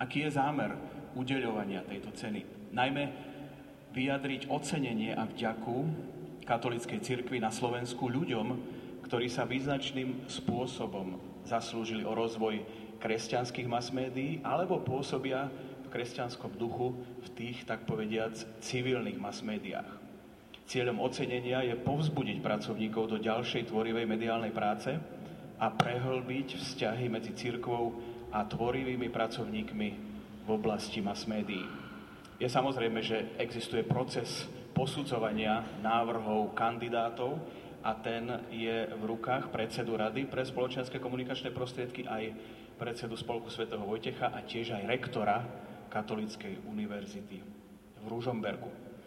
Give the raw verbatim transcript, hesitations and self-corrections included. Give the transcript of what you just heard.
Aký je zámer udeľovania tejto ceny? Najmä vyjadriť ocenenie a vďaku katolíckej cirkvi na Slovensku ľuďom, ktorí sa význačným spôsobom zaslúžili o rozvoj kresťanských masmédií alebo pôsobia v kresťanskom duchu v tých, tak povediac, civilných masmédiách. Cieľom ocenenia je povzbudiť pracovníkov do ďalšej tvorivej mediálnej práce a prehlbiť vzťahy medzi cirkvou a tvorivými pracovníkmi v oblasti masmédií. Je samozrejme, že existuje proces posudzovania návrhov kandidátov a ten je v rukách predsedu Rady pre spoločenské komunikačné prostriedky, aj predsedu Spolku svätého Vojtecha a tiež aj rektora Katolíckej univerzity v Ružomberku.